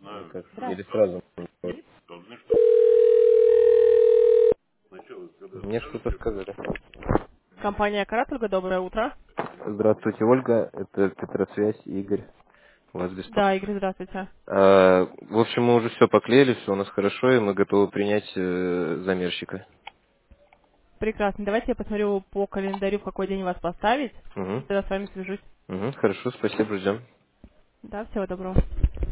Как? Или Здравствуйте. сразу? Мне что-то сказали. Компания «Каратульга», доброе утро. Здравствуйте, Ольга. Это Петросвязь, Игорь. Вас беспокоит. Да, Игорь, здравствуйте. В общем, мы уже все поклеили, все у нас хорошо, и мы готовы принять замерщика. Прекрасно. Давайте я посмотрю по календарю, в какой день вас поставить. Угу. Тогда с вами свяжусь. Угу. Хорошо, спасибо, ждем. Да, всего доброго.